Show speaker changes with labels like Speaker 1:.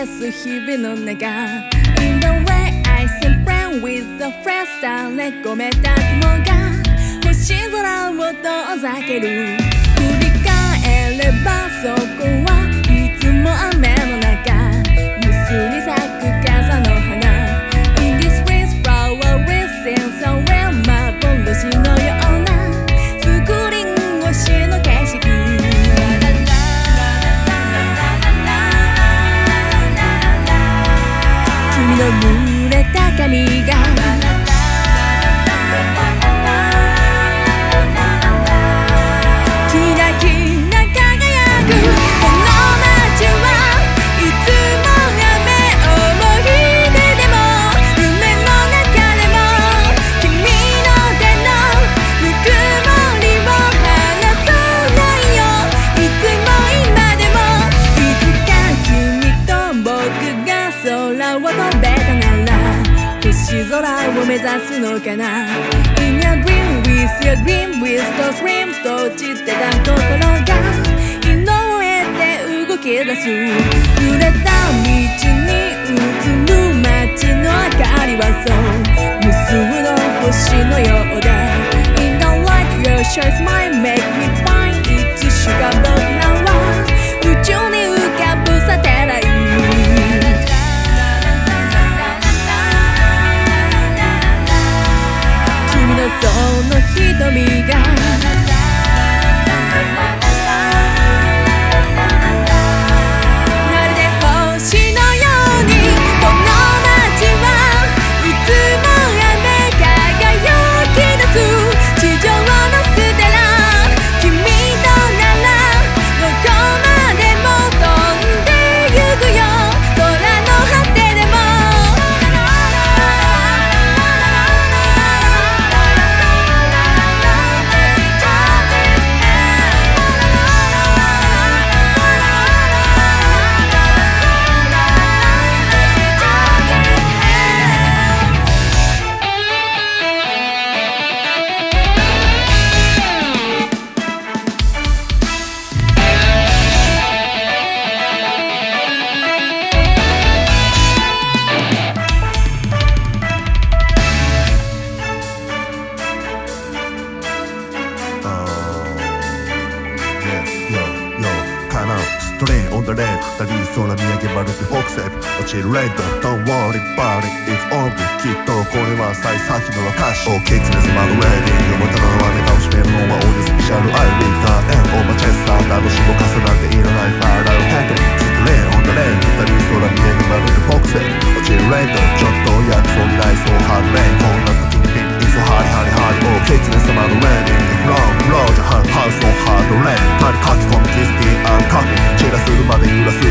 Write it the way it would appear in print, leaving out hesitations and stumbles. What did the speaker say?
Speaker 1: す日々の中 In the way I celebrate with a fresh start 込めた雲が星空を遠ざける振り返ればそこはいつも雨の中無数に咲く傘の花 In this breeze flower listen somewhere 幻のようなスクリーン越しの景色君の濡れた髪がキラキラ輝くこの街はいつも雨思い出でも夢の中でも君の手のぬくもりを離さないよいつも今でもいつか君と僕が空を飛べたなら星空を目指すのかな In your dream with your dream with the dream 閉じてた心が色を得て動き出す濡れた道に映る街の明かりはそう無数の星のようで In the light your choice might make me find いつしか僕らは宇宙に浮かぶサテライトその瞳がまるで星のようにこの街はいつも雨輝き出す地上のステラ君とならどこまでも飛んでゆくよ空の果てでも
Speaker 2: トレインオンダレーク二人空見上げまるで北西部落ちるレイド Don't worry about it It's over きっとこれは幸先の証 OK 常様のウェディングまたの雨が押しめるのは俺スペシャルアイリーターエンオーバーチェスターだとしも重なっていらないファーラルヘッドストレインオンダレーク二人空見上げまるで北西部落ちるレイドちょっとやつそうにないそうハードレインこんな時にピンピンそうハリハリハリ OK 常様のウェディングフローじゃハウスのハードレイン何書き込みキスティーアンカフィー散らするまで揺らす